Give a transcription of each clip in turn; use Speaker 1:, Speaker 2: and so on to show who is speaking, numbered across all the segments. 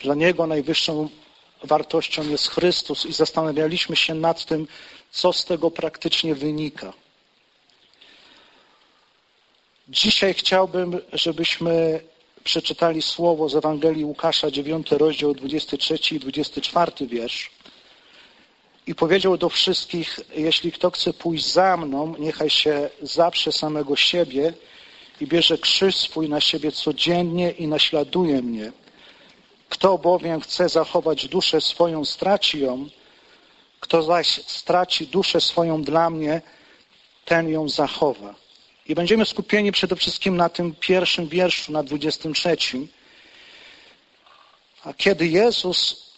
Speaker 1: Dla Niego najwyższą wartością jest Chrystus i zastanawialiśmy się nad tym, co z tego praktycznie wynika. Dzisiaj chciałbym, żebyśmy przeczytali słowo z Ewangelii Łukasza, 9 rozdział, 23 i 24 wiersz. I powiedział do wszystkich: jeśli kto chce pójść za mną, niechaj się zaprze samego siebie i bierze krzyż swój na siebie codziennie i naśladuje mnie. Kto bowiem chce zachować duszę swoją, straci ją. Kto zaś straci duszę swoją dla mnie, ten ją zachowa. I będziemy skupieni przede wszystkim na tym pierwszym wierszu, na 23. A kiedy Jezus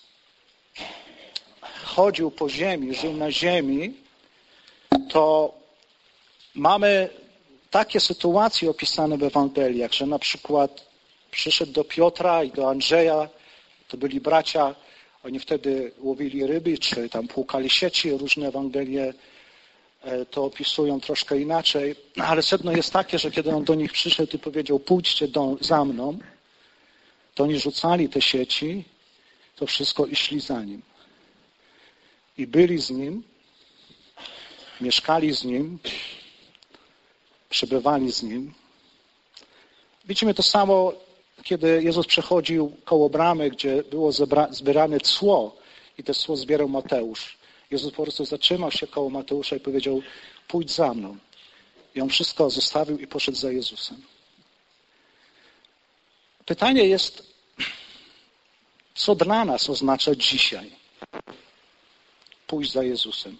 Speaker 1: chodził po ziemi, żył na ziemi, to mamy takie sytuacje opisane w Ewangeliach, że na przykład przyszedł do Piotra i do Andrzeja, to byli bracia, oni wtedy łowili ryby, czy tam płukali sieci, różne Ewangelie to opisują troszkę inaczej, ale sedno jest takie, że kiedy on do nich przyszedł i powiedział: pójdźcie za mną, to oni rzucali te sieci, to wszystko i szli za nim. I byli z nim, mieszkali z nim, przebywali z nim. Widzimy to samo, kiedy Jezus przechodził koło bramy, gdzie było zbierane cło i to cło zbierał Mateusz. Jezus po prostu zatrzymał się koło Mateusza i powiedział: pójdź za mną. I on wszystko zostawił i poszedł za Jezusem. Pytanie jest, co dla nas oznacza dzisiaj pójść za Jezusem?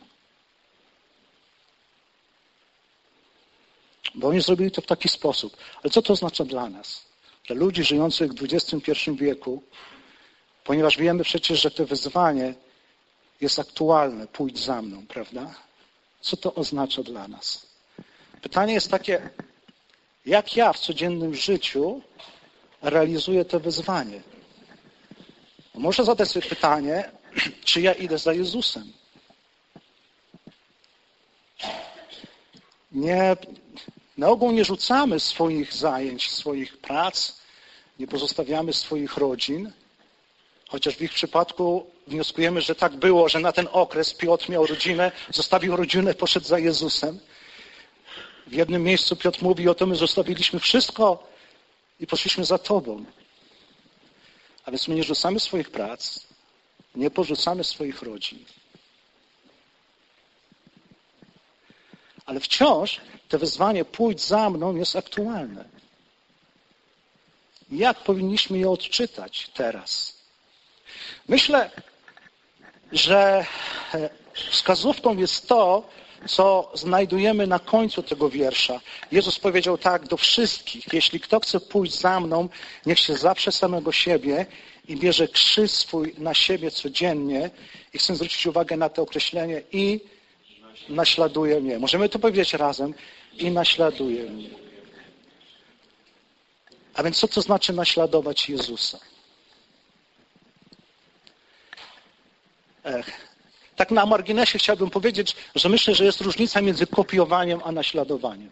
Speaker 1: Bo oni zrobili to w taki sposób. Ale co to oznacza dla nas? Dla ludzi żyjących w XXI wieku, ponieważ wiemy przecież, że to wyzwanie jest aktualne, pójdź za mną, prawda? Co to oznacza dla nas? Pytanie jest takie, jak ja w codziennym życiu realizuję to wyzwanie? Muszę zadać sobie pytanie, czy ja idę za Jezusem? Na ogół nie rzucamy swoich zajęć, swoich prac, nie pozostawiamy swoich rodzin, chociaż w ich przypadku wnioskujemy, że tak było, że na ten okres Piotr miał rodzinę, zostawił rodzinę, poszedł za Jezusem. W jednym miejscu Piotr mówi o tym, my zostawiliśmy wszystko i poszliśmy za Tobą. A więc my nie rzucamy swoich prac, nie porzucamy swoich rodzin. Ale wciąż to wezwanie pójdź za mną jest aktualne. Jak powinniśmy je odczytać teraz? Myślę, że wskazówką jest to, co znajdujemy na końcu tego wiersza. Jezus powiedział tak do wszystkich: jeśli kto chce pójść za mną, niech się zaprze samego siebie i bierze krzyż swój na siebie codziennie. I chcę zwrócić uwagę na to określenie: i naśladuje mnie. Możemy to powiedzieć razem: i naśladuje mnie. A więc co to znaczy naśladować Jezusa? Tak na marginesie chciałbym powiedzieć, że myślę, że jest różnica między kopiowaniem a naśladowaniem.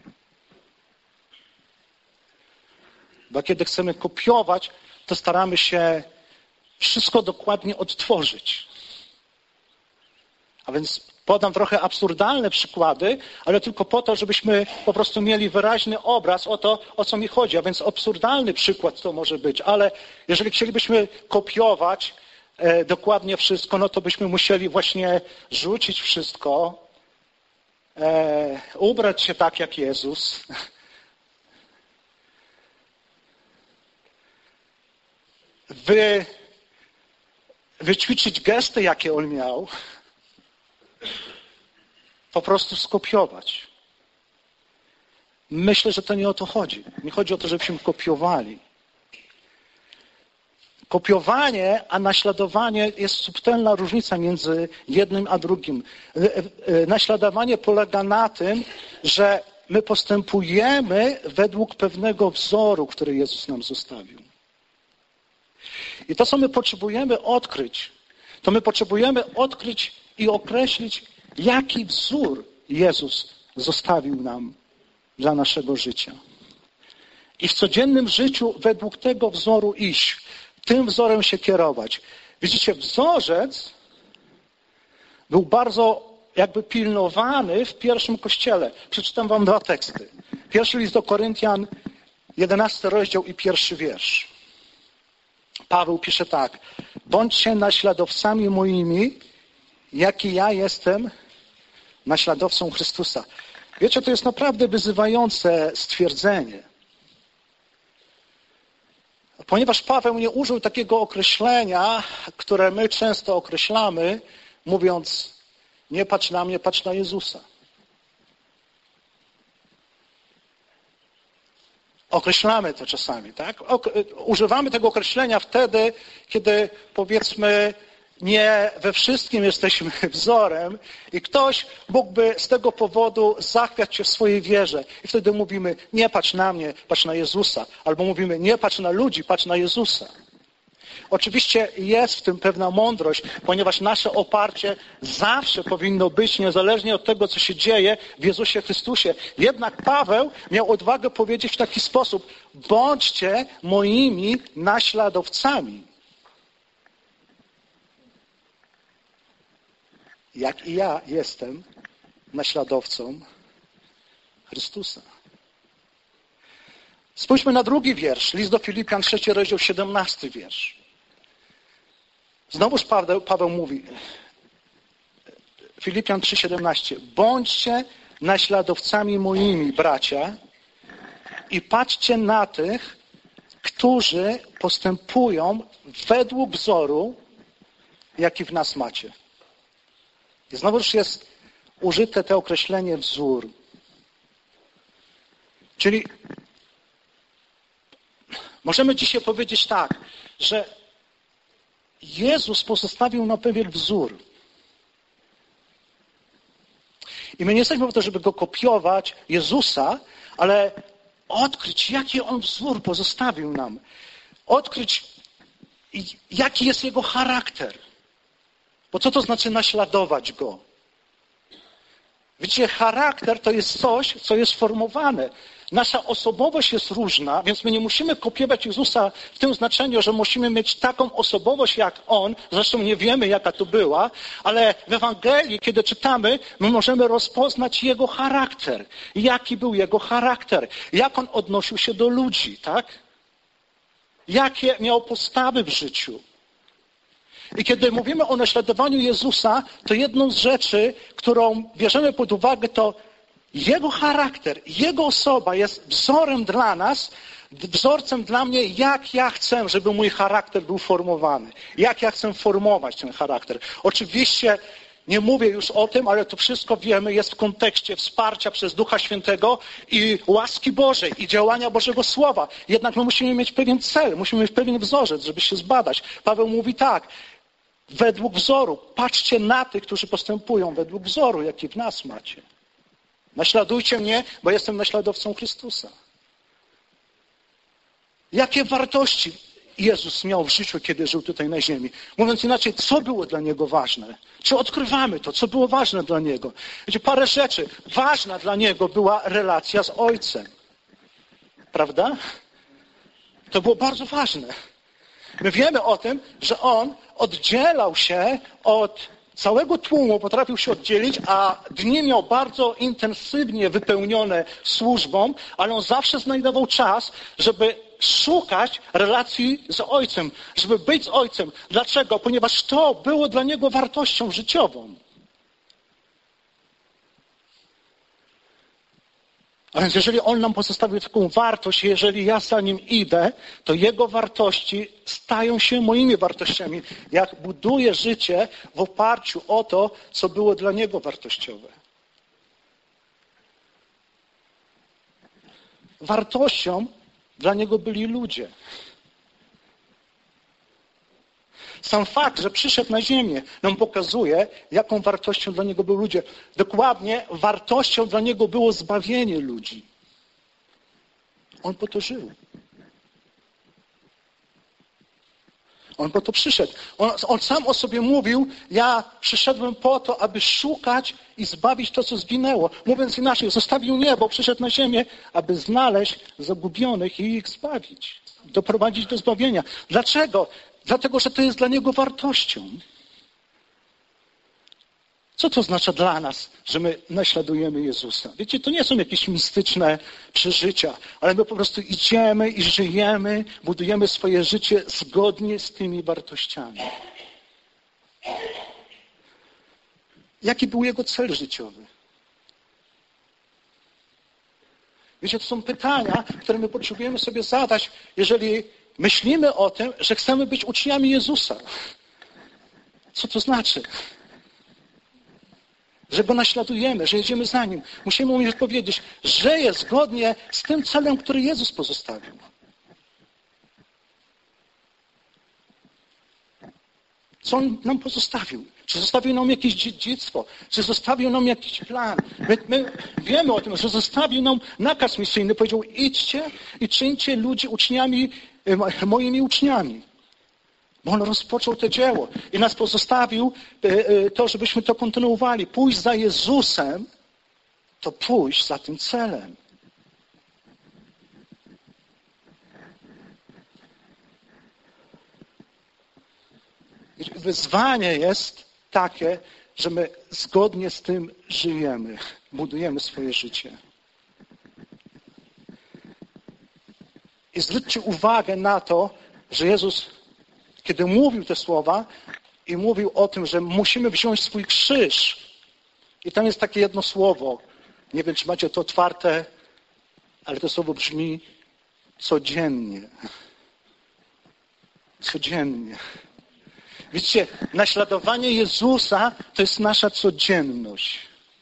Speaker 1: Bo kiedy chcemy kopiować, to staramy się wszystko dokładnie odtworzyć. A więc podam trochę absurdalne przykłady, ale tylko po to, żebyśmy po prostu mieli wyraźny obraz o to, o co mi chodzi. A więc absurdalny przykład to może być, ale jeżeli chcielibyśmy kopiować dokładnie wszystko, no to byśmy musieli właśnie rzucić wszystko, ubrać się tak jak Jezus, wyćwiczyć gesty, jakie On miał, po prostu skopiować. Myślę, że to nie o to chodzi. Nie chodzi o to, żebyśmy kopiowali. Kopiowanie, a naśladowanie jest subtelna różnica między jednym a drugim. Naśladowanie polega na tym, że my postępujemy według pewnego wzoru, który Jezus nam zostawił. I to, co my potrzebujemy odkryć, to my potrzebujemy odkryć i określić, jaki wzór Jezus zostawił nam dla naszego życia. I w codziennym życiu według tego wzoru iść. tym wzorem się kierować. Widzicie, wzorzec był bardzo jakby pilnowany w pierwszym kościele. Przeczytam wam 2 teksty. Pierwszy list do Koryntian, 11 rozdział i 1 wiersz. Paweł pisze tak. Bądźcie naśladowcami moimi, jak i ja jestem naśladowcą Chrystusa. Wiecie, to jest naprawdę wyzywające stwierdzenie. Ponieważ Paweł nie użył takiego określenia, które my często określamy, mówiąc, nie patrz na mnie, patrz na Jezusa. Określamy to czasami, tak? Używamy tego określenia wtedy, kiedy powiedzmy nie we wszystkim jesteśmy wzorem i ktoś mógłby z tego powodu zachwiać się w swojej wierze. I wtedy mówimy, nie patrz na mnie, patrz na Jezusa. Albo mówimy, nie patrz na ludzi, patrz na Jezusa. Oczywiście jest w tym pewna mądrość, ponieważ nasze oparcie zawsze powinno być, niezależnie od tego, co się dzieje w Jezusie Chrystusie. Jednak Paweł miał odwagę powiedzieć w taki sposób, bądźcie moimi naśladowcami. Jak i ja jestem naśladowcą Chrystusa. Spójrzmy na 2 wiersz, list do Filipian, 3 rozdział, 17 wiersz. Znowuż Paweł mówi, Filipian 3,17, bądźcie naśladowcami moimi, bracia, i patrzcie na tych, którzy postępują według wzoru, jaki w nas macie. I znowuż jest użyte to określenie wzór. Czyli możemy dzisiaj powiedzieć tak, że Jezus pozostawił nam pewien wzór. I my nie jesteśmy po to, żeby go kopiować, Jezusa, ale odkryć, jaki On wzór pozostawił nam. Odkryć, jaki jest Jego charakter. Bo co to znaczy naśladować Go? Wiecie, charakter to jest coś, co jest formowane. Nasza osobowość jest różna, więc my nie musimy kopiować Jezusa w tym znaczeniu, że musimy mieć taką osobowość jak On. Zresztą nie wiemy, jaka to była, ale w Ewangelii, kiedy czytamy, my możemy rozpoznać Jego charakter. Jaki był Jego charakter? Jak On odnosił się do ludzi, tak? Jakie miał postawy w życiu? I kiedy mówimy o naśladowaniu Jezusa, to jedną z rzeczy, którą bierzemy pod uwagę, to Jego charakter, Jego osoba jest wzorem dla nas, wzorcem dla mnie, jak ja chcę, żeby mój charakter był formowany. Jak ja chcę formować ten charakter. Oczywiście nie mówię już o tym, ale to wszystko wiemy, jest w kontekście wsparcia przez Ducha Świętego i łaski Bożej i działania Bożego Słowa. Jednak my musimy mieć pewien cel, musimy mieć pewien wzorzec, żeby się zbadać. Paweł mówi tak, według wzoru, patrzcie na tych, którzy postępują według wzoru, jaki w nas macie. Naśladujcie mnie, bo jestem naśladowcą Chrystusa. Jakie wartości Jezus miał w życiu, kiedy żył tutaj na ziemi? Mówiąc inaczej, co było dla Niego ważne? Czy odkrywamy to, co było ważne dla Niego? Wiecie, parę rzeczy. Ważna dla Niego była relacja z Ojcem. Prawda? To było bardzo ważne. My wiemy o tym, że On oddzielał się od całego tłumu, potrafił się oddzielić, a dni miał bardzo intensywnie wypełnione służbą, ale On zawsze znajdował czas, żeby szukać relacji z Ojcem, żeby być z Ojcem. Dlaczego? Ponieważ to było dla Niego wartością życiową. A więc jeżeli On nam pozostawił taką wartość, jeżeli ja za Nim idę, to Jego wartości stają się moimi wartościami. Jak buduję życie w oparciu o to, co było dla Niego wartościowe. Wartością dla Niego byli ludzie. Sam fakt, że przyszedł na ziemię, nam pokazuje, jaką wartością dla Niego byli ludzie. Dokładnie wartością dla Niego było zbawienie ludzi. On po to żył. On po to przyszedł. On sam o sobie mówił, ja przyszedłem po to, aby szukać i zbawić to, co zginęło. Mówiąc inaczej, zostawił niebo, przyszedł na ziemię, aby znaleźć zagubionych i ich zbawić. Doprowadzić do zbawienia. Dlaczego? Dlatego, że to jest dla niego wartością. Co to oznacza dla nas, że my naśladujemy Jezusa? Wiecie, to nie są jakieś mistyczne przeżycia, ale my po prostu idziemy i żyjemy, budujemy swoje życie zgodnie z tymi wartościami. Jaki był jego cel życiowy? Wiecie, to są pytania, które my potrzebujemy sobie zadać, jeżeli myślimy o tym, że chcemy być uczniami Jezusa. Co to znaczy? Że Go naśladujemy, że jedziemy za Nim. Musimy umieć powiedzieć, żyję zgodnie z tym celem, który Jezus pozostawił. Co On nam pozostawił? Czy zostawił nam jakieś dziedzictwo? Czy zostawił nam jakiś plan? My wiemy o tym, że zostawił nam nakaz misyjny. Powiedział, idźcie i czyńcie ludzi uczniami, moimi uczniami. Bo On rozpoczął to dzieło i nas pozostawił to, żebyśmy to kontynuowali. Pójść za Jezusem, to pójść za tym celem. Wyzwanie jest takie, że my zgodnie z tym żyjemy, budujemy swoje życie. I zwróćcie uwagę na to, że Jezus, kiedy mówił te słowa i mówił o tym, że musimy wziąć swój krzyż. I tam jest takie jedno słowo. Nie wiem, czy macie to otwarte, ale to słowo brzmi codziennie. Codziennie. Widzicie, naśladowanie Jezusa to jest nasza codzienność.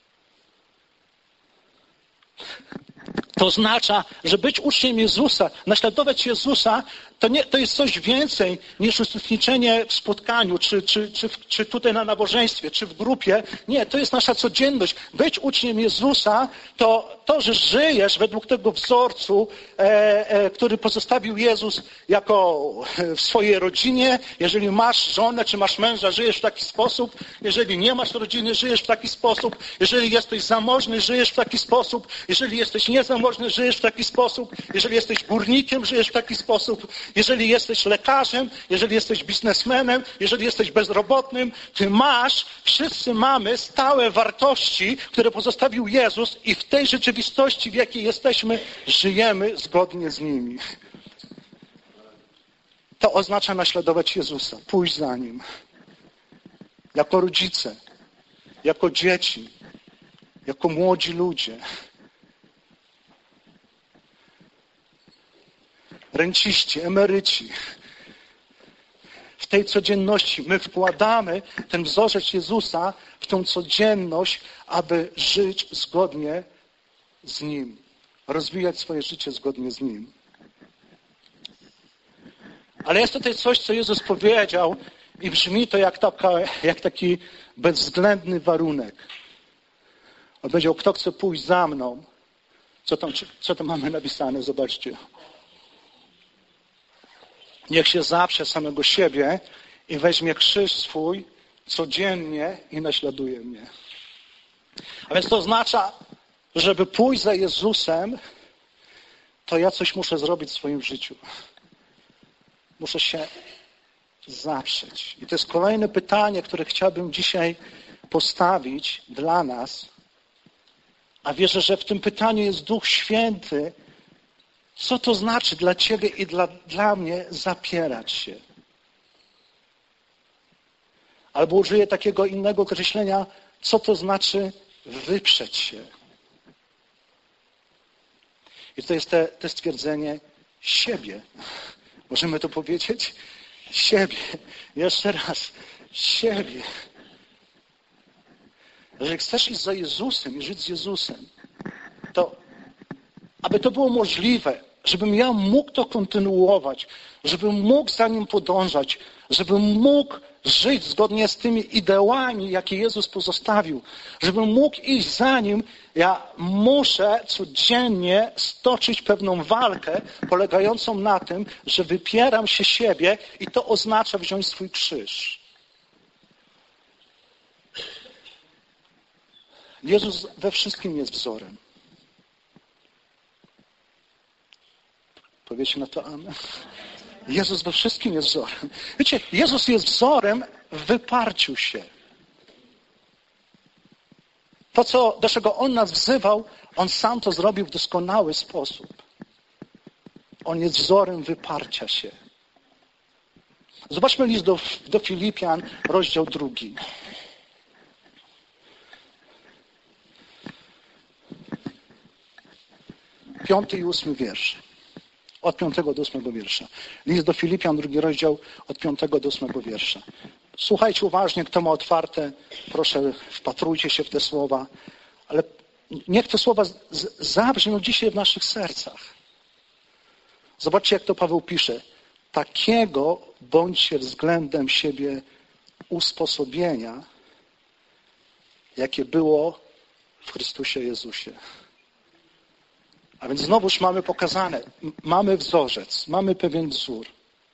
Speaker 1: To oznacza, że być uczniem Jezusa, naśladować Jezusa, to jest coś więcej niż uczestniczenie w spotkaniu, czy tutaj na nabożeństwie, czy w grupie. Nie, to jest nasza codzienność. Być uczniem Jezusa, to, że żyjesz według tego wzorcu, który pozostawił Jezus jako w swojej rodzinie. Jeżeli masz żonę, czy masz męża, żyjesz w taki sposób. Jeżeli nie masz rodziny, żyjesz w taki sposób. Jeżeli jesteś zamożny, żyjesz w taki sposób. Jeżeli jesteś niezamożny, żyjesz w taki sposób. Jeżeli jesteś górnikiem, żyjesz w taki sposób. Jeżeli jesteś lekarzem, jeżeli jesteś biznesmenem, jeżeli jesteś bezrobotnym, wszyscy mamy stałe wartości, które pozostawił Jezus i w tej rzeczywistości, w jakiej jesteśmy, żyjemy zgodnie z nimi. To oznacza naśladować Jezusa, pójść za Nim. Jako rodzice, jako dzieci, jako młodzi ludzie. Renciści, emeryci. W tej codzienności my wkładamy ten wzorzec Jezusa w tą codzienność, aby żyć zgodnie z Nim. Rozwijać swoje życie zgodnie z Nim. Ale jest tutaj coś, co Jezus powiedział i brzmi to jak taki bezwzględny warunek. On powiedział, kto chce pójść za mną. Co tam mamy napisane? Zobaczcie. Niech się zaprze samego siebie i weźmie krzyż swój codziennie i naśladuje mnie. A więc to oznacza, żeby pójść za Jezusem, to ja coś muszę zrobić w swoim życiu. Muszę się zaprzeć. I to jest kolejne pytanie, które chciałbym dzisiaj postawić dla nas. A wierzę, że w tym pytaniu jest Duch Święty. Co to znaczy dla Ciebie i dla mnie zapierać się? Albo użyję takiego innego określenia, co to znaczy wyprzeć się. I to jest to stwierdzenie siebie. Możemy to powiedzieć? Siebie. Jeszcze raz. Siebie. Jeżeli chcesz iść za Jezusem i żyć z Jezusem, to aby to było możliwe, żebym ja mógł to kontynuować, żebym mógł za nim podążać, żebym mógł żyć zgodnie z tymi ideałami, jakie Jezus pozostawił, żebym mógł iść za nim, ja muszę codziennie stoczyć pewną walkę polegającą na tym, że wypieram się siebie i to oznacza wziąć swój krzyż. Jezus we wszystkim jest wzorem. Powiecie na to amen? Jezus we wszystkim jest wzorem. Wiecie, Jezus jest wzorem w wyparciu się. To, do czego On nas wzywał, On sam to zrobił w doskonały sposób. On jest wzorem wyparcia się. Zobaczmy list do Filipian, rozdział 2. 5. i 8 wiersz. Od 5 do 8 wiersza. List do Filipian, 2 rozdział, od 5 do 8 wiersza. Słuchajcie uważnie, kto ma otwarte, proszę wpatrujcie się w te słowa, ale niech te słowa zabrzmią dzisiaj w naszych sercach. Zobaczcie, jak to Paweł pisze. Takiego bądźcie względem siebie usposobienia, jakie było w Chrystusie Jezusie. A więc znowuż mamy pokazane, mamy wzorzec, mamy pewien wzór.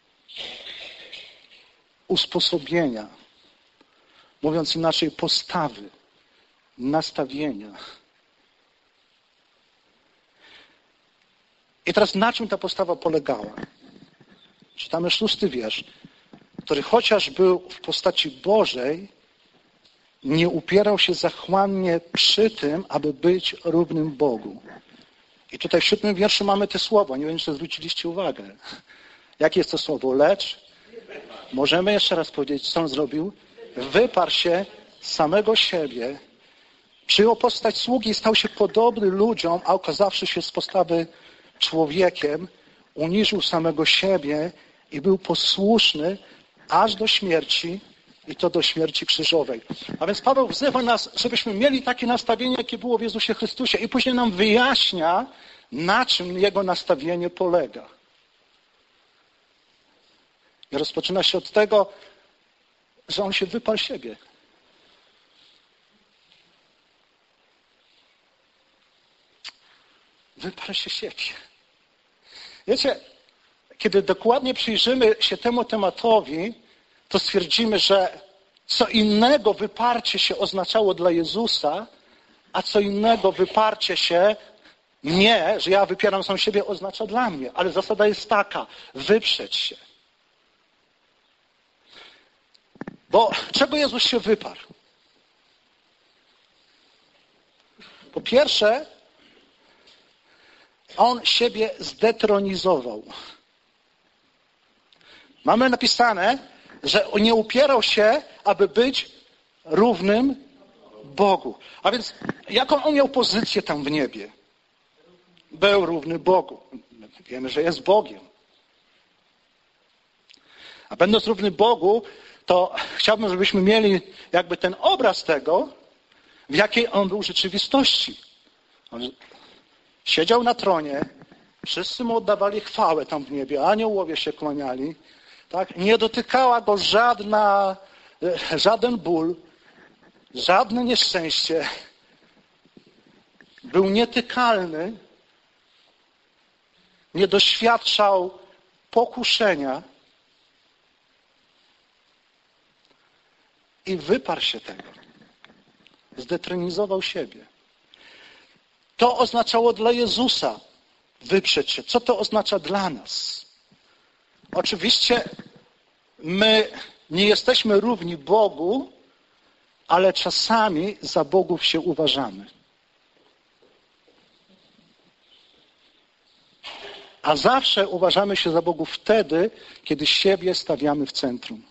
Speaker 1: Usposobienia, mówiąc inaczej, postawy, nastawienia. I teraz na czym ta postawa polegała? Czytamy 6 wiersz, który chociaż był w postaci Bożej, nie upierał się zachłannie przy tym, aby być równym Bogu. I tutaj w 7 wierszu mamy te słowa. Nie wiem, czy zwróciliście uwagę. Jakie jest to słowo? Lecz możemy jeszcze raz powiedzieć, co on zrobił? Wyparł się samego siebie, przyjął postać sługi i stał się podobny ludziom, a okazawszy się z postawy człowiekiem, uniżył samego siebie i był posłuszny aż do śmierci, i to do śmierci krzyżowej. A więc Paweł wzywa nas, żebyśmy mieli takie nastawienie, jakie było w Jezusie Chrystusie. I później nam wyjaśnia, na czym jego nastawienie polega. I rozpoczyna się od tego, że on się wyparł siebie. Wyparł się siebie. Wiecie, kiedy dokładnie przyjrzymy się temu tematowi, to stwierdzimy, że co innego wyparcie się oznaczało dla Jezusa, a co innego wyparcie się mnie, że ja wypieram sam siebie, oznacza dla mnie. Ale zasada jest taka, wyprzeć się. Bo czego Jezus się wyparł? Po pierwsze, On siebie zdetronizował. Mamy napisane, że nie upierał się, aby być równym Bogu. A więc jaką on miał pozycję tam w niebie? Był równy Bogu. Wiemy, że jest Bogiem. A będąc równy Bogu, to chciałbym, żebyśmy mieli jakby ten obraz tego, w jakiej on był rzeczywistości. On siedział na tronie, wszyscy mu oddawali chwałę tam w niebie, aniołowie się kłaniali. Tak? Nie dotykała go żaden ból, żadne nieszczęście. Był nietykalny, nie doświadczał pokuszenia i wyparł się tego. Zdetronizował siebie. To oznaczało dla Jezusa wyprzeć się. Co to oznacza dla nas? Oczywiście my nie jesteśmy równi Bogu, ale czasami za bogów się uważamy. A zawsze uważamy się za bogów wtedy, kiedy siebie stawiamy w centrum.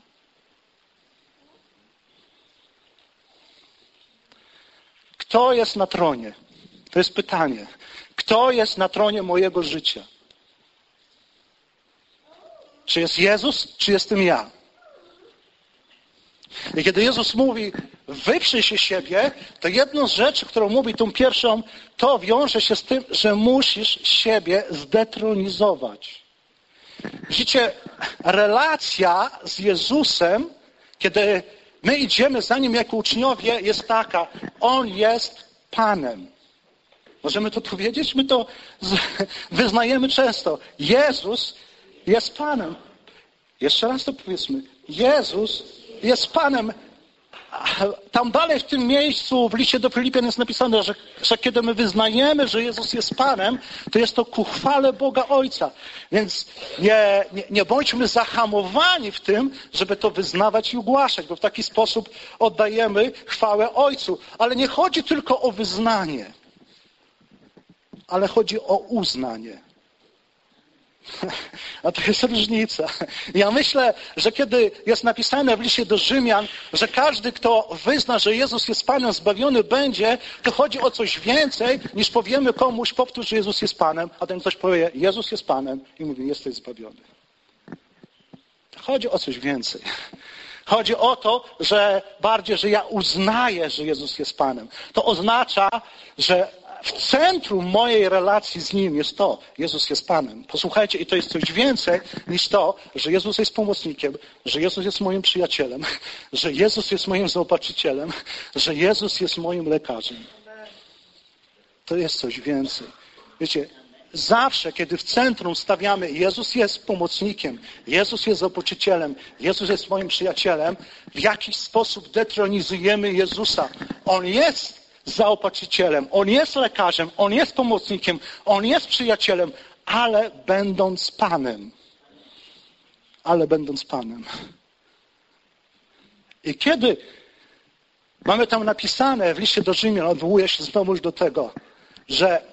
Speaker 1: Kto jest na tronie? To jest pytanie. Kto jest na tronie mojego życia? Czy jest Jezus, czy jestem ja? I kiedy Jezus mówi, wyprzyj się siebie, to jedną z rzeczy, którą mówi tą pierwszą, to wiąże się z tym, że musisz siebie zdetronizować. Widzicie, relacja z Jezusem, kiedy my idziemy za Nim jako uczniowie, jest taka. On jest Panem. Możemy to powiedzieć? My to wyznajemy często. Jezus jest Panem. Jeszcze raz to powiedzmy. Jezus jest Panem. Tam dalej w tym miejscu w liście do Filipian jest napisane, że kiedy my wyznajemy, że Jezus jest Panem, to jest to ku chwale Boga Ojca. Więc nie bądźmy zahamowani w tym, żeby to wyznawać i ogłaszać, bo w taki sposób oddajemy chwałę Ojcu. Ale nie chodzi tylko o wyznanie, ale chodzi o uznanie. A to jest różnica. Ja myślę, że kiedy jest napisane w liście do Rzymian, że każdy, kto wyzna, że Jezus jest Panem, zbawiony będzie, to chodzi o coś więcej, niż powiemy komuś, powtórz, że Jezus jest Panem, a ten ktoś powie, Jezus jest Panem i mówi, jesteś zbawiony. Chodzi o coś więcej. Chodzi o to, że bardziej, że ja uznaję, że Jezus jest Panem. To oznacza, że w centrum mojej relacji z Nim jest to, Jezus jest Panem. Posłuchajcie, i to jest coś więcej niż to, że Jezus jest pomocnikiem, że Jezus jest moim przyjacielem, że Jezus jest moim zaopatrzycielem, że Jezus jest moim lekarzem. To jest coś więcej. Wiecie, zawsze, kiedy w centrum stawiamy Jezus jest pomocnikiem, Jezus jest zaopatrzycielem, Jezus jest moim przyjacielem, w jakiś sposób detronizujemy Jezusa. On jest zaopatrzycielem, On jest lekarzem, On jest pomocnikiem, On jest przyjacielem, ale będąc Panem. Ale będąc Panem. I kiedy mamy tam napisane w liście do Rzymian, odwołuję się znowu do tego, że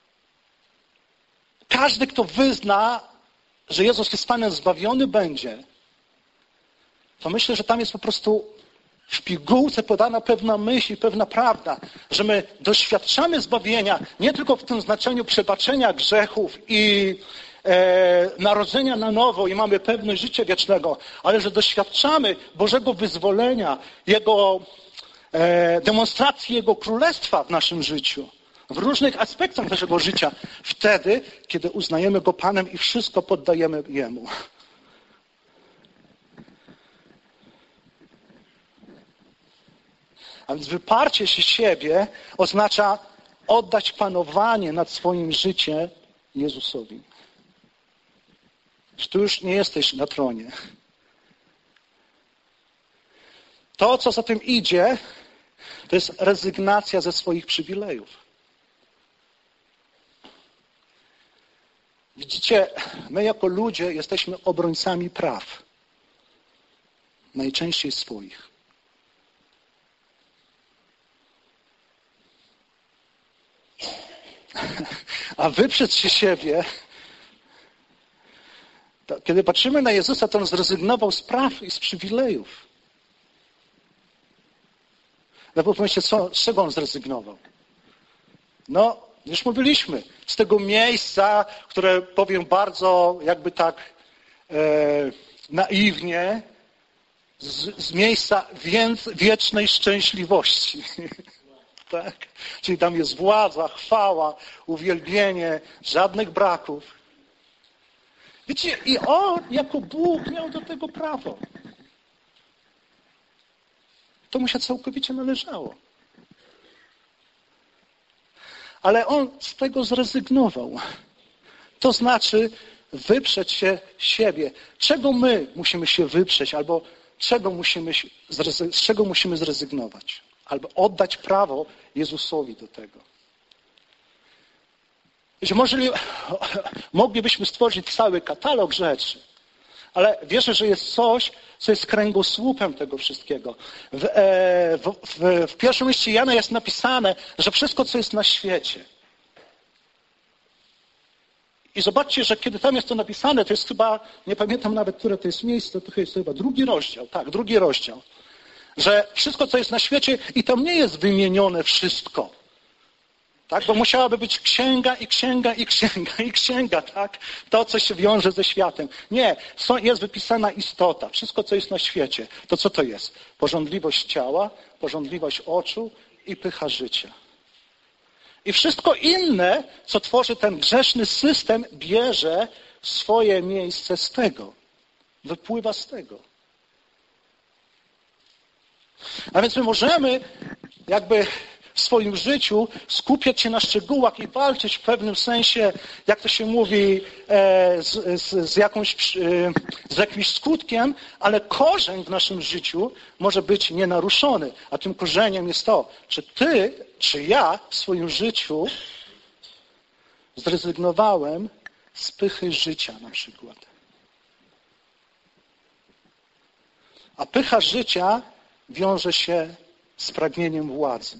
Speaker 1: każdy, kto wyzna, że Jezus jest Panem, zbawiony będzie, to myślę, że tam jest po prostu w pigułce podana pewna myśl i pewna prawda, że my doświadczamy zbawienia nie tylko w tym znaczeniu przebaczenia grzechów i narodzenia na nowo i mamy pewność życia wiecznego, ale że doświadczamy Bożego wyzwolenia, Jego demonstracji Jego Królestwa w naszym życiu, w różnych aspektach naszego życia, wtedy, kiedy uznajemy Go Panem i wszystko poddajemy Jemu. A więc wyparcie się siebie oznacza oddać panowanie nad swoim życiem Jezusowi. Że tu już nie jesteś na tronie. To, co za tym idzie, to jest rezygnacja ze swoich przywilejów. Widzicie, my jako ludzie jesteśmy obrońcami praw. Najczęściej swoich. A wyprzeć się siebie, to kiedy patrzymy na Jezusa, to On zrezygnował z praw i z przywilejów. No bo pomyślcie, z czego On zrezygnował? No, już mówiliśmy, z tego miejsca, które powiem bardzo jakby tak naiwnie, z miejsca wiecznej szczęśliwości. Tak? Czyli tam jest władza, chwała, uwielbienie, żadnych braków. Wiecie, i On jako Bóg miał do tego prawo. To mu się całkowicie należało. Ale On z tego zrezygnował. To znaczy wyprzeć się siebie. Czego my musimy się wyprzeć, albo z czego musimy zrezygnować? Albo oddać prawo Jezusowi do tego. Wiecie, moglibyśmy stworzyć cały katalog rzeczy, ale wierzę, że jest coś, co jest kręgosłupem tego wszystkiego. W pierwszym liście Jana jest napisane, że wszystko, co jest na świecie. I zobaczcie, że kiedy tam jest to napisane, to jest chyba, nie pamiętam nawet, które to jest miejsce, to jest chyba 2 rozdział. Tak, 2 rozdział. Że wszystko, co jest na świecie, i tam nie jest wymienione wszystko. Tak? Bo musiałaby być księga i księga i księga i księga, tak? To, co się wiąże ze światem. Nie, jest wypisana istota. Wszystko, co jest na świecie. To co to jest? Pożądliwość ciała, pożądliwość oczu i pycha życia. I wszystko inne, co tworzy ten grzeszny system, bierze swoje miejsce z tego. Wypływa z tego. A więc my możemy jakby w swoim życiu skupiać się na szczegółach i walczyć w pewnym sensie, jak to się mówi, z jakimś skutkiem, ale korzeń w naszym życiu może być nienaruszony. A tym korzeniem jest to, czy ty, czy ja w swoim życiu zrezygnowałem z pychy życia na przykład. A pycha życia wiąże się z pragnieniem władzy,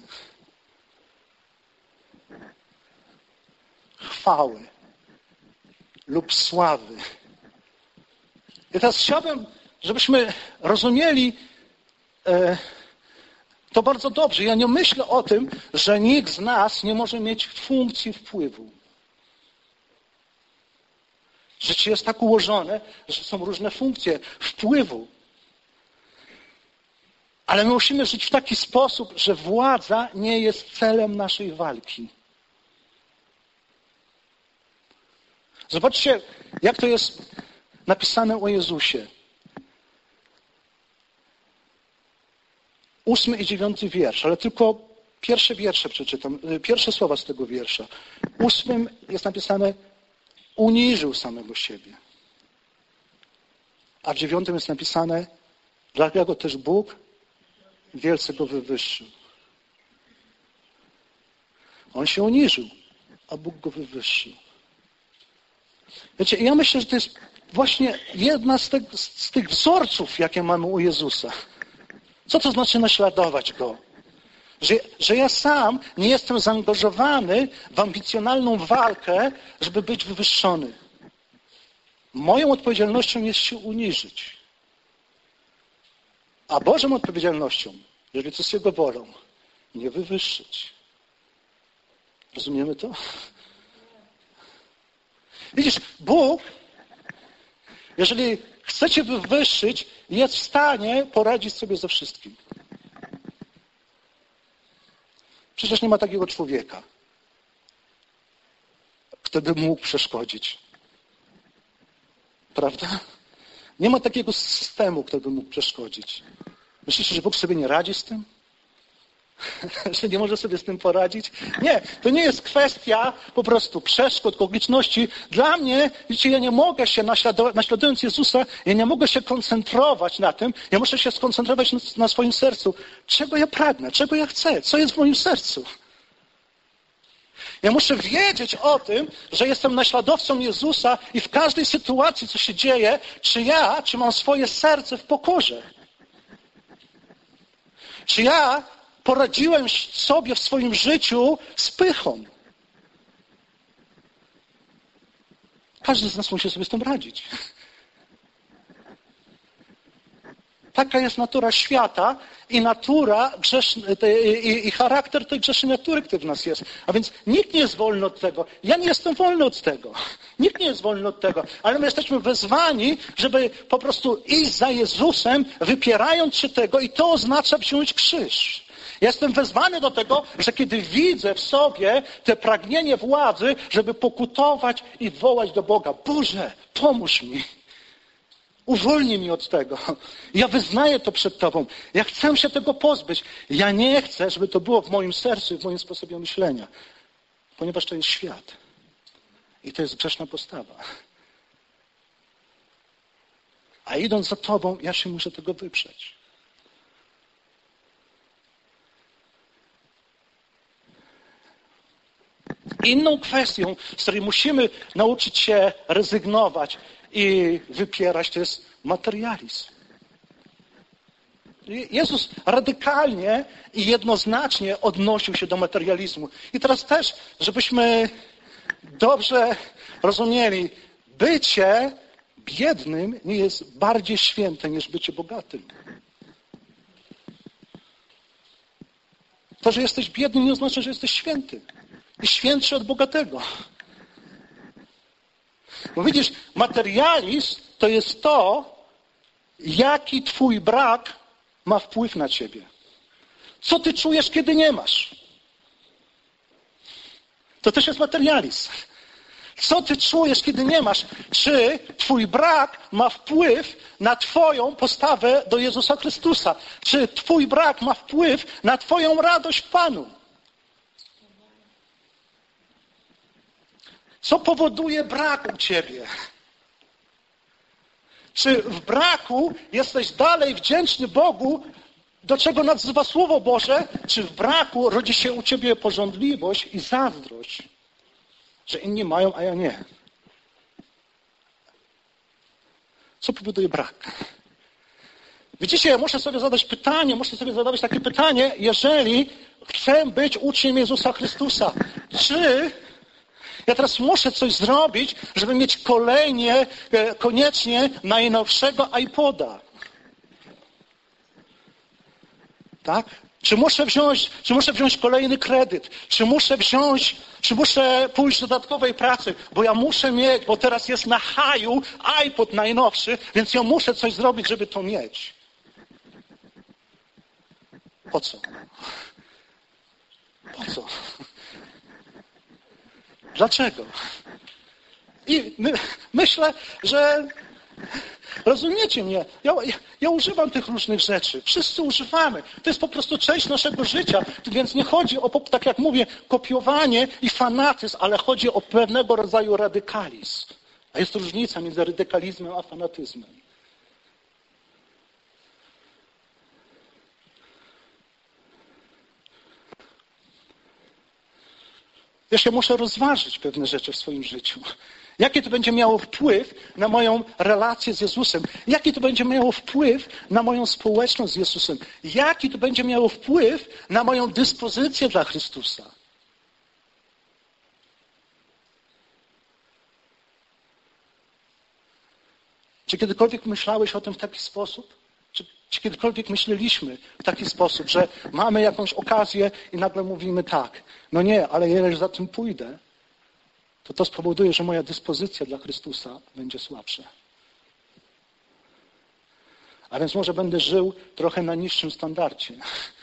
Speaker 1: chwały lub sławy. I teraz chciałbym, żebyśmy rozumieli to bardzo dobrze. Ja nie myślę o tym, że nikt z nas nie może mieć funkcji wpływu. Życie jest tak ułożone, że są różne funkcje wpływu. Ale my musimy żyć w taki sposób, że władza nie jest celem naszej walki. Zobaczcie, jak to jest napisane o Jezusie. 8 i 9 wiersz, ale tylko pierwsze wiersze przeczytam, pierwsze słowa z tego wiersza. W 8 jest napisane: uniżył samego siebie. A w 9 jest napisane: dlatego też Bóg wielce go wywyższył. On się uniżył, a Bóg go wywyższył. Wiecie, ja myślę, że to jest właśnie jedna z tych wzorców, jakie mamy u Jezusa. Co to znaczy naśladować Go? Że ja sam nie jestem zaangażowany w ambicjonalną walkę, żeby być wywyższony. Moją odpowiedzialnością jest się uniżyć. A Bożą odpowiedzialnością, jeżeli to jest Jego wolą, nie wywyższyć. Rozumiemy to? Widzisz, Bóg, jeżeli chce cię wywyższyć, jest w stanie poradzić sobie ze wszystkim. Przecież nie ma takiego człowieka, kto by mógł przeszkodzić. Prawda? Nie ma takiego systemu, kto by mógł przeszkodzić. Myślicie, że Bóg sobie nie radzi z tym? Że nie może sobie z tym poradzić? Nie, to nie jest kwestia po prostu przeszkód, okoliczności. Dla mnie, widzicie, ja nie mogę się, naśladując Jezusa, ja nie mogę się koncentrować na tym, ja muszę się skoncentrować na swoim sercu. Czego ja pragnę? Czego ja chcę? Co jest w moim sercu? Ja muszę wiedzieć o tym, że jestem naśladowcą Jezusa i w każdej sytuacji, co się dzieje, czy mam swoje serce w pokorze. Czy ja poradziłem sobie w swoim życiu z pychą? Każdy z nas musi sobie z tym radzić. Taka jest natura świata i natura i charakter tej grzesznej natury, który w nas jest. A więc nikt nie jest wolny od tego. Ja nie jestem wolny od tego. Nikt nie jest wolny od tego. Ale my jesteśmy wezwani, żeby po prostu iść za Jezusem, wypierając się tego, i to oznacza wziąć krzyż. Ja jestem wezwany do tego, że kiedy widzę w sobie te pragnienie władzy, żeby pokutować i wołać do Boga: Boże, pomóż mi. Uwolnij mnie od tego. Ja wyznaję to przed Tobą. Ja chcę się tego pozbyć. Ja nie chcę, żeby to było w moim sercu i w moim sposobie myślenia. Ponieważ to jest świat. I to jest grzeszna postawa. A idąc za Tobą, ja się muszę tego wyprzeć. Inną kwestią, z której musimy nauczyć się rezygnować i wypierać, to jest materializm. Jezus radykalnie i jednoznacznie odnosił się do materializmu. I teraz też, żebyśmy dobrze rozumieli, bycie biednym nie jest bardziej święte niż bycie bogatym. To, że jesteś biedny, nie oznacza, że jesteś święty. i świętszy od bogatego. Bo widzisz, materializm to jest to, jaki twój brak ma wpływ na ciebie. Co ty czujesz, kiedy nie masz? To też jest materializm. Co ty czujesz, kiedy nie masz? Czy twój brak ma wpływ na twoją postawę do Jezusa Chrystusa? Czy twój brak ma wpływ na twoją radość w Panu? Co powoduje brak u ciebie? Czy w braku jesteś dalej wdzięczny Bogu, do czego nazywa Słowo Boże? Czy w braku rodzi się u ciebie pożądliwość i zazdrość, że inni mają, a ja nie? Co powoduje brak? Widzicie, ja muszę sobie zadawać takie pytanie, jeżeli chcę być uczniem Jezusa Chrystusa. Czy ja teraz muszę coś zrobić, żeby mieć koniecznie najnowszego iPoda? Tak? Czy muszę wziąć kolejny kredyt? Czy muszę pójść do dodatkowej pracy? Bo ja muszę mieć, bo teraz jest na haju iPod najnowszy, więc ja muszę coś zrobić, żeby to mieć. Po co? Po co? Dlaczego? I myślę, że rozumiecie mnie. Ja używam tych różnych rzeczy. Wszyscy używamy. To jest po prostu część naszego życia. Więc nie chodzi o, tak jak mówię, kopiowanie i fanatyzm, ale chodzi o pewnego rodzaju radykalizm. A jest różnica między radykalizmem a fanatyzmem. Ja się muszę rozważyć pewne rzeczy w swoim życiu. Jaki to będzie miało wpływ na moją relację z Jezusem? Jaki to będzie miało wpływ na moją społeczność z Jezusem? Jaki to będzie miało wpływ na moją dyspozycję dla Chrystusa? Czy kiedykolwiek myślałeś o tym w taki sposób? Czy kiedykolwiek myśleliśmy w taki sposób, że mamy jakąś okazję i nagle mówimy tak, no nie, ale jeżeli za tym pójdę, to spowoduje, że moja dyspozycja dla Chrystusa będzie słabsza. A więc może będę żył trochę na niższym standardzie.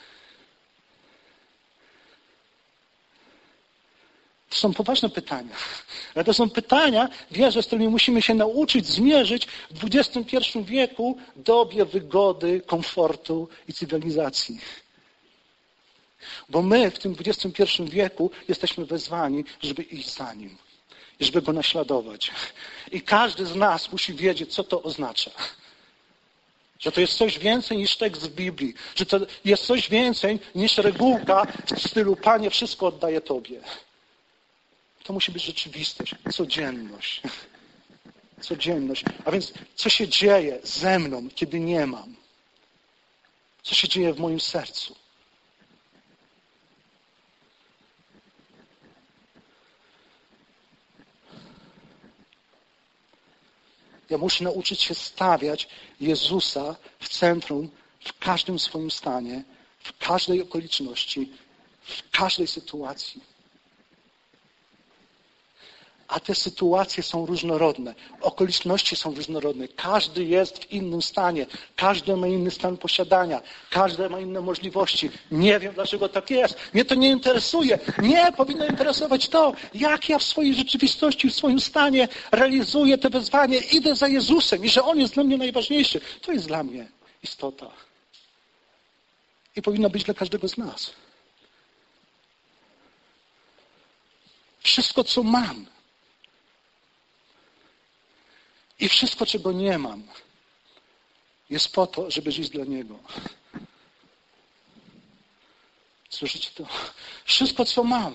Speaker 1: To są poważne pytania. Ale to są pytania, wierzę, z którymi musimy się nauczyć zmierzyć w XXI wieku, dobie wygody, komfortu i cywilizacji. Bo my w tym XXI wieku jesteśmy wezwani, żeby iść za Nim. I żeby Go naśladować. I każdy z nas musi wiedzieć, co to oznacza. Że to jest coś więcej niż tekst w Biblii. Że to jest coś więcej niż regułka w stylu Panie, wszystko oddaję Tobie. To musi być rzeczywistość, codzienność. Codzienność. A więc co się dzieje ze mną, kiedy nie mam? Co się dzieje w moim sercu? Ja muszę nauczyć się stawiać Jezusa w centrum, w każdym swoim stanie, w każdej okoliczności, w każdej sytuacji. A te sytuacje są różnorodne, okoliczności są różnorodne. Każdy jest w innym stanie, każdy ma inny stan posiadania, każdy ma inne możliwości. Nie wiem, dlaczego tak jest. Mnie to nie interesuje. Nie, powinno interesować to, jak ja w swojej rzeczywistości, w swoim stanie realizuję te wezwanie, idę za Jezusem i że On jest dla mnie najważniejszy. To jest dla mnie istota. I powinno być dla każdego z nas. Wszystko, co mam, i wszystko, czego nie mam, jest po to, żeby żyć dla Niego. Słyszycie to? Wszystko, co mam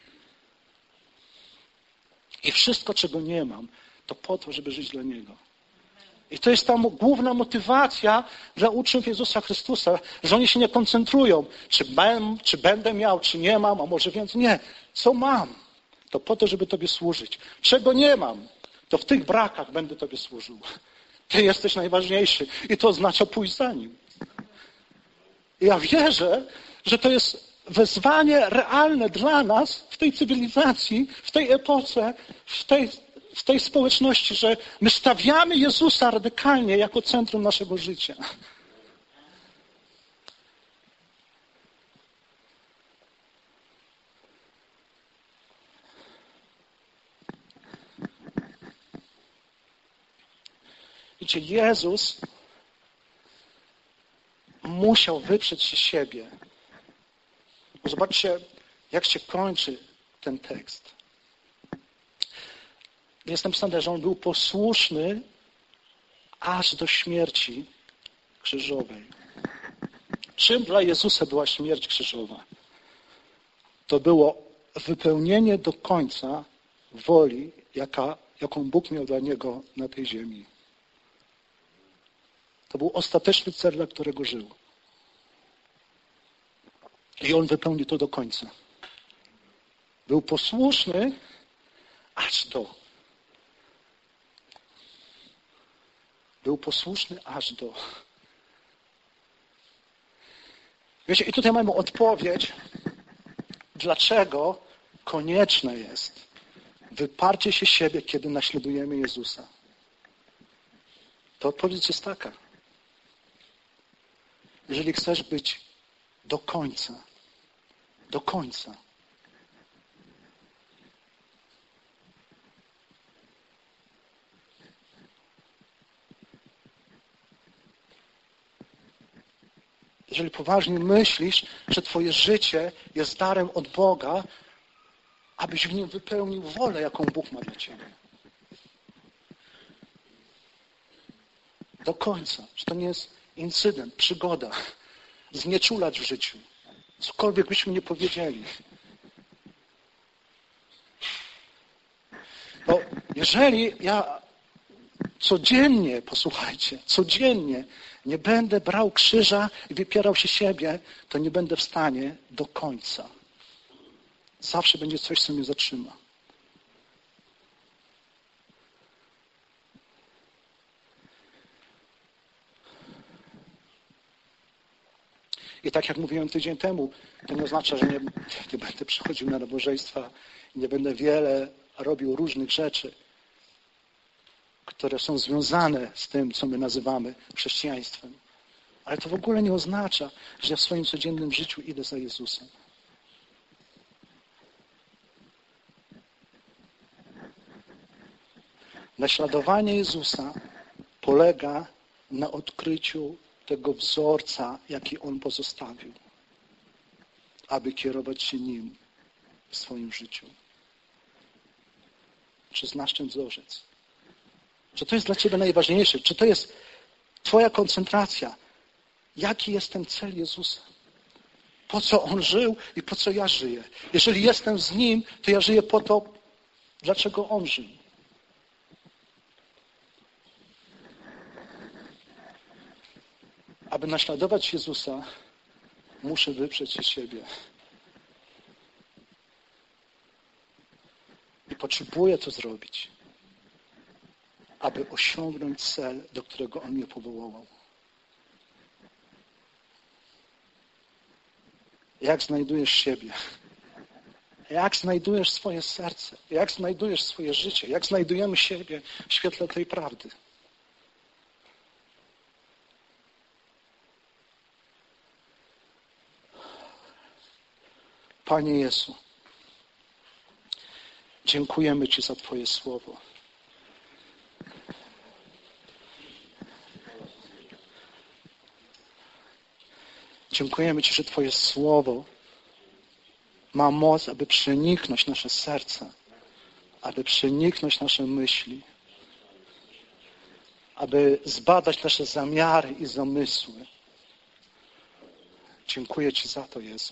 Speaker 1: i wszystko, czego nie mam, to po to, żeby żyć dla Niego. I to jest ta główna motywacja dla uczniów Jezusa Chrystusa, że oni się nie koncentrują, czy będę miał, czy nie mam, a może więcej. Nie. Co mam, to po to, żeby Tobie służyć. Czego nie mam, to w tych brakach będę Tobie służył. Ty jesteś najważniejszy i to oznacza pójść za Nim. I ja wierzę, że to jest wezwanie realne dla nas w tej cywilizacji, w tej epoce, w tej społeczności, że my stawiamy Jezusa radykalnie jako centrum naszego życia. Wiecie, Jezus musiał wyprzeć się siebie. Zobaczcie, jak się kończy ten tekst. Jest napisane, że on był posłuszny aż do śmierci krzyżowej. Czym dla Jezusa była śmierć krzyżowa? To było wypełnienie do końca woli, jaką Bóg miał dla Niego na tej ziemi. To był ostateczny cel, dla którego żył. I On wypełnił to do końca. Był posłuszny aż do. Był posłuszny aż do. Wiecie, i tutaj mamy odpowiedź, dlaczego konieczne jest wyparcie się siebie, kiedy naśladujemy Jezusa. To odpowiedź jest taka. Jeżeli chcesz być do końca, jeżeli poważnie myślisz, że twoje życie jest darem od Boga, abyś w nim wypełnił wolę, jaką Bóg ma dla ciebie. Do końca. Że to nie jest incydent, przygoda. Znieczulać w życiu. Cokolwiek byśmy nie powiedzieli. Bo jeżeli ja codziennie, posłuchajcie, codziennie nie będę brał krzyża i wypierał się siebie, to nie będę w stanie do końca. Zawsze będzie coś, co mnie zatrzyma. I tak jak mówiłem tydzień temu, to nie oznacza, że nie będę przychodził na nabożeństwa i nie będę wiele robił różnych rzeczy, które są związane z tym, co my nazywamy chrześcijaństwem. Ale to w ogóle nie oznacza, że ja w swoim codziennym życiu idę za Jezusem. Naśladowanie Jezusa polega na odkryciu tego wzorca, jaki On pozostawił, aby kierować się Nim w swoim życiu. Czy znasz ten wzorzec? Czy to jest dla Ciebie najważniejsze? Czy to jest Twoja koncentracja? Jaki jest ten cel Jezusa? Po co On żył i po co ja żyję? Jeżeli jestem z Nim, to ja żyję po to, dlaczego On żył. Aby naśladować Jezusa, muszę wyprzeć się siebie. I potrzebuję to zrobić, aby osiągnąć cel, do którego On mnie powołał. Jak znajdujesz siebie? Jak znajdujesz swoje serce? Jak znajdujesz swoje życie? Jak znajdujemy siebie w świetle tej prawdy? Panie Jezu, dziękujemy Ci za Twoje słowo. Dziękujemy Ci, że Twoje słowo ma moc, aby przeniknąć nasze serca, aby przeniknąć nasze myśli, aby zbadać nasze zamiary i zamysły. Dziękuję Ci za to, Jezu.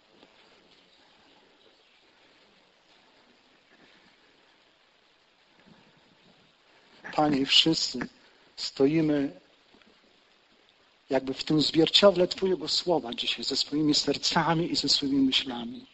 Speaker 1: Panie, wszyscy stoimy jakby w tym zwierciadle Twojego słowa dzisiaj, ze swoimi sercami i ze swoimi myślami.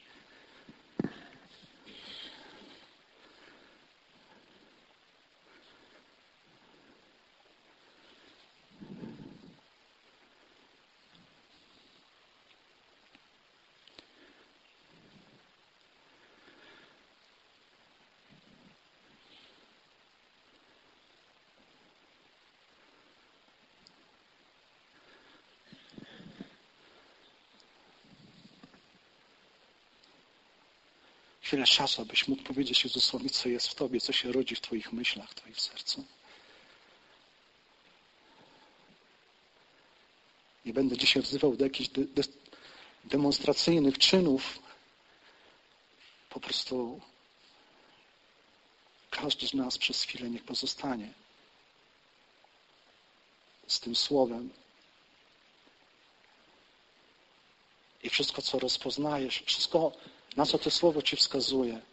Speaker 1: chwilę czasu, abyś mógł powiedzieć Jezusowi, co jest w Tobie, co się rodzi w Twoich myślach, w Twoim sercu. Nie będę dzisiaj wzywał do jakichś demonstracyjnych czynów. Po prostu każdy z nas przez chwilę niech pozostanie z tym słowem. I wszystko, co rozpoznajesz, wszystko, na co to słowo Ci wskazuje,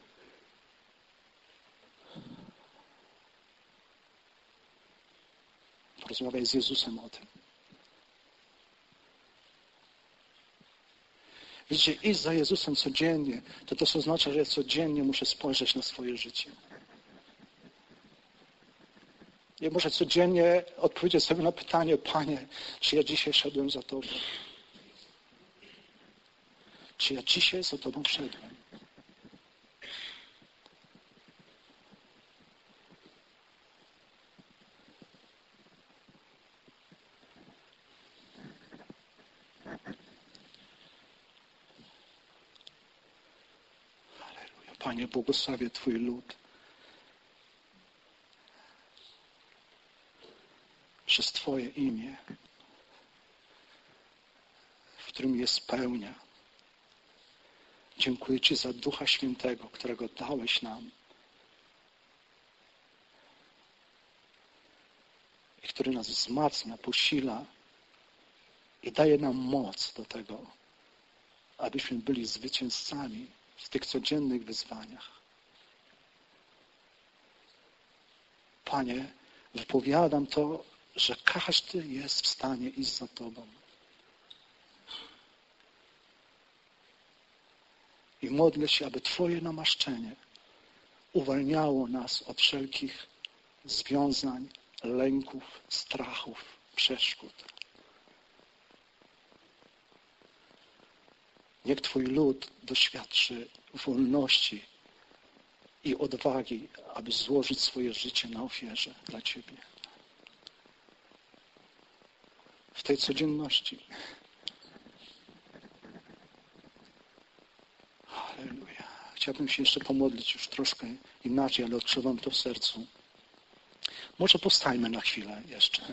Speaker 1: porozmawiaj z Jezusem o tym. Widzicie, iść za Jezusem codziennie, to też oznacza, że ja codziennie muszę spojrzeć na swoje życie. Ja muszę codziennie odpowiedzieć sobie na pytanie, Panie, czy ja dzisiaj szedłem za Tobą? Czy ja dzisiaj za Tobą szedłem? Halleluja. Panie, błogosławię Twój lud. Przez Twoje imię, w którym jest pełnia. Dziękuję Ci za Ducha Świętego, którego dałeś nam i który nas wzmacnia, posila i daje nam moc do tego, abyśmy byli zwycięzcami w tych codziennych wyzwaniach. Panie, wypowiadam to, że każdy jest w stanie iść za Tobą. I modlę się, aby Twoje namaszczenie uwalniało nas od wszelkich związań, lęków, strachów, przeszkód. Niech Twój lud doświadczy wolności i odwagi, aby złożyć swoje życie na ofierze dla Ciebie. W tej codzienności. Halleluja. Chciałbym się jeszcze pomodlić już troszkę inaczej, ale odczuwam to w sercu. Może powstajmy na chwilę jeszcze.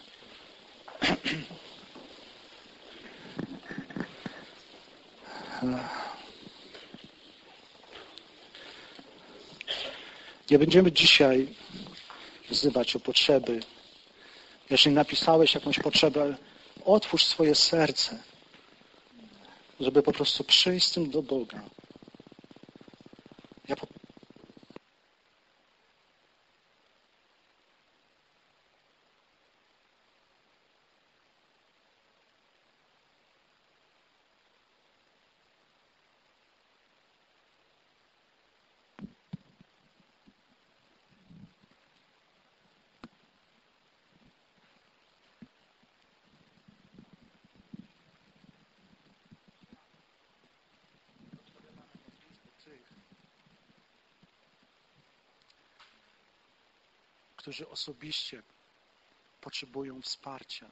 Speaker 1: Nie będziemy dzisiaj wzywać o potrzeby. Jeżeli napisałeś jakąś potrzebę, otwórz swoje serce, żeby po prostu przyjść z tym do Boga. Którzy osobiście potrzebują wsparcia.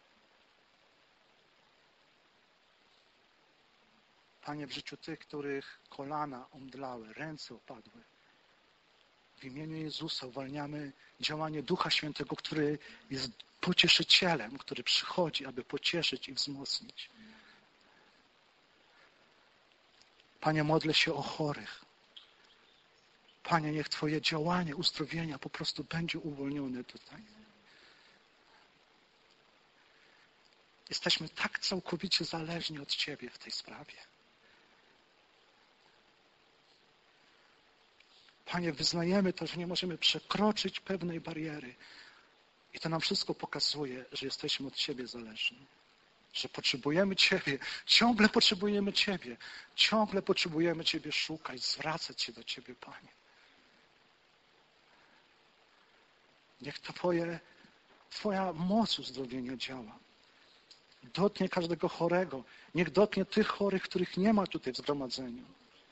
Speaker 1: Panie, w życiu tych, których kolana omdlały, ręce opadły, w imieniu Jezusa uwalniamy działanie Ducha Świętego, który jest pocieszycielem, który przychodzi, aby pocieszyć i wzmocnić. Panie, modlę się o chorych. Panie, niech Twoje działanie uzdrowienia po prostu będzie uwolnione tutaj. Jesteśmy tak całkowicie zależni od Ciebie w tej sprawie. Panie, wyznajemy to, że nie możemy przekroczyć pewnej bariery. I to nam wszystko pokazuje, że jesteśmy od Ciebie zależni. Że potrzebujemy Ciebie. Ciągle potrzebujemy Ciebie. Ciągle potrzebujemy Ciebie szukać, zwracać się do Ciebie, Panie. Niech Twoja moc uzdrowienia działa. Dotknie każdego chorego. Niech dotknie tych chorych, których nie ma tutaj w zgromadzeniu.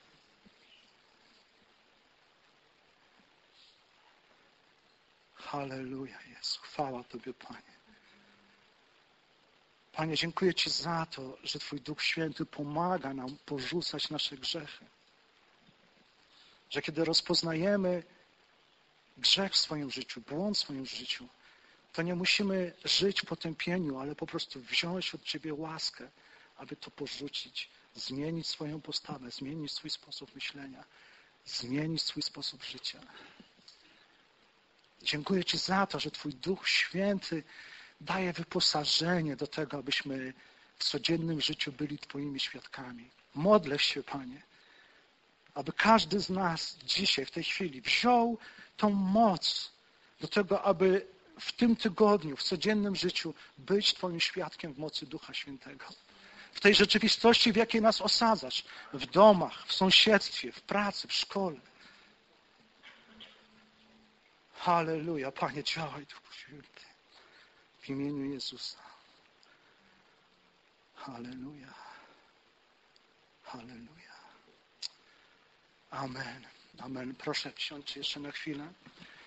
Speaker 1: Halleluja, Jezu. Chwała Tobie, Panie. Panie, dziękuję Ci za to, że Twój Duch Święty pomaga nam porzucać nasze grzechy. Że kiedy rozpoznajemy grzech w swoim życiu, błąd w swoim życiu, to nie musimy żyć w potępieniu, ale po prostu wziąć od Ciebie łaskę, aby to porzucić, zmienić swoją postawę, zmienić swój sposób myślenia, zmienić swój sposób życia. Dziękuję Ci za to, że Twój Duch Święty daje wyposażenie do tego, abyśmy w codziennym życiu byli Twoimi świadkami. Modlę się, Panie, aby każdy z nas dzisiaj, w tej chwili wziął tą moc do tego, aby w tym tygodniu, w codziennym życiu być Twoim świadkiem w mocy Ducha Świętego. W tej rzeczywistości, w jakiej nas osadzasz, w domach, w sąsiedztwie, w pracy, w szkole. Halleluja, Panie, działaj Duchu Święty. W imieniu Jezusa. Halleluja. Halleluja. Amen. Amen. Proszę, wsiądźcie jeszcze na chwilę.